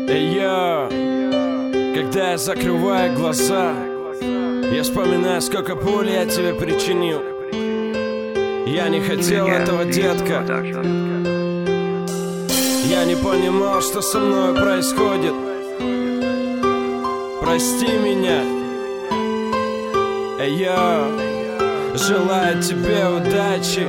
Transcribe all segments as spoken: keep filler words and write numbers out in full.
Эй, йо, когда я закрываю глаза, я вспоминаю, сколько боли я тебе причинил. Я не хотел этого, детка. Я не понимал, что со мной происходит. Прости меня. Эй, йо, желаю тебе удачи.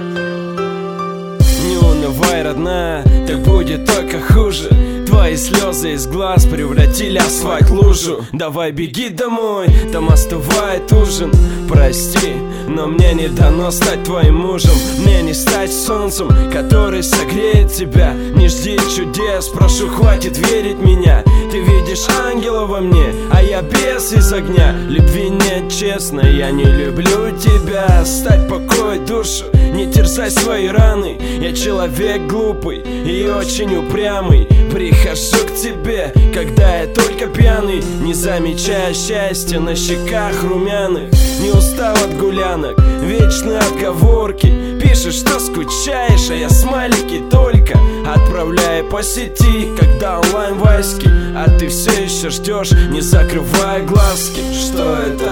Не унывай, родная, так будет только хуже. Твои слезы из глаз превратили асфальт в лужу. Давай беги домой, там остывает ужин. Прости, но мне не дано стать твоим мужем. Мне не стать солнцем, который согреет тебя. Не жди чудес, прошу, хватит верить в меня. Ты видишь ангела во мне, а я бес из огня. Любви нет, честно, я не люблю тебя. Оставь покой душу, не терзай свои раны. Я человек глупый и очень упрямый. Прихожу к тебе, когда я только пьяный, не замечая счастья на щеках румяных. Не устал от гулянок, вечные отговорки. Пишешь, что скучаешь, а я смайлики только отправляю по сети, когда онлайн вайски. А ты все еще ждешь, не закрывая глазки. Что это?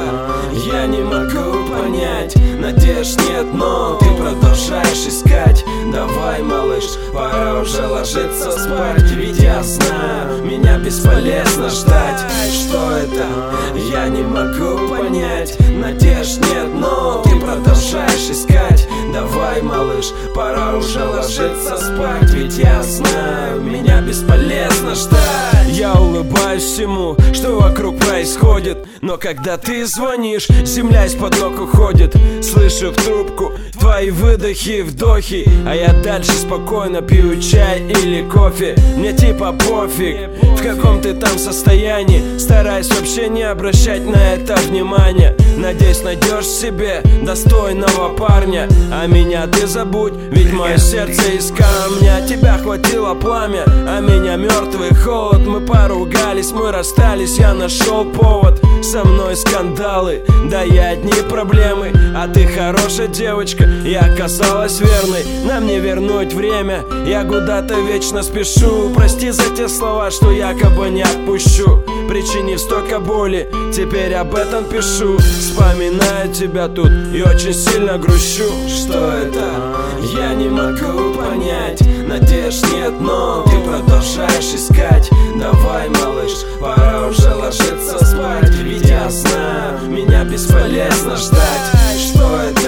Я не могу понять. Надежд нет, но ты продолжаешь искать. Давай, малыш, пора уже ложиться спать. Ведь я знаю, меня бесполезно ждать. Что это? Я не могу понять. Надежд нет, но ты продолжаешь искать. Давай, малыш, пора уже ложиться спать. Ведь я знаю, меня бесполезно ждать. Я улыбаюсь всему, что вокруг происходит, но когда ты звонишь, земля из-под ног уходит. Слышу в трубку твои выдохи, вдохи, а я дальше спокойно пью чай или кофе. Мне типа пофиг, в каком ты там состоянии. Стараюсь вообще не обращать на это внимания. Надеюсь, найдешь себе достойного парня. А меня ты забудь, ведь мое сердце из камня. Тебя хватило пламя, а меня мертвый холод. Мы поругались, мы расстались, я нашел повод. Со мной скандалы, да я одни проблемы. А ты хорошая девочка, я оказалась верной. Нам не вернуть время, я куда-то вечно спешу. Прости за те слова, что якобы не отпущу, причинив столько боли, теперь об этом пишу. Вспоминаю тебя тут и очень сильно грущу. Что это? Я не могу понять. Надежд нет, но ты продолжаешь искать. Давай, малыш, пора уже ложиться спать. Ведь я знаю, меня бесполезно ждать. Что это?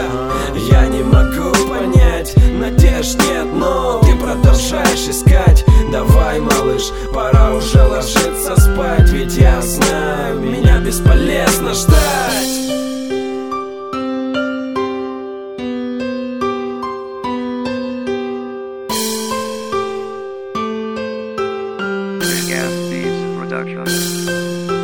Я не могу понять. Надежд нет, но ты продолжаешь искать. Давай, малыш, пора уже ложиться спать. Ведь я знаю, меня бесполезно ждать. Production.